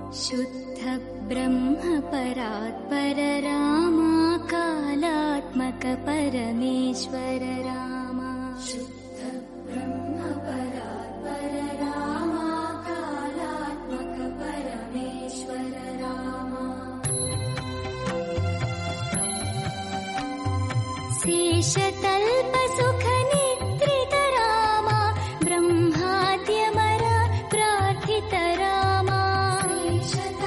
शुद्ध ब्रह्म परात्पर रामा कालात्मक परमेश्वर रामा शुद्ध ब्रह्म परात्पर रामा कालात्मक परमेश्वर रामा शेषतल्प